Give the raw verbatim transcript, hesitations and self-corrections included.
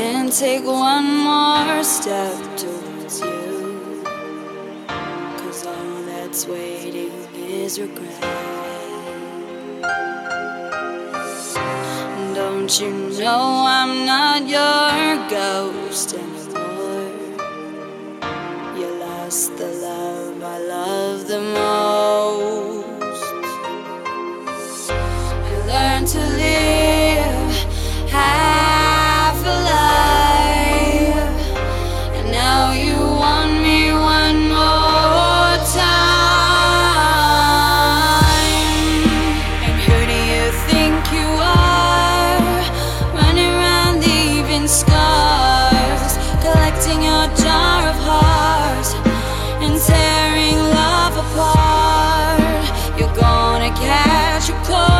and take one more step towards you, 'cause all that's waiting is regret. Don't you know I'm not your ghost anymore? You lost the love I love the most. You learned to live half alive, and now you want me one more time. And who do you think you are, running around leaving scars, collecting your jar of hearts and tearing love apart? You're gonna catch a cold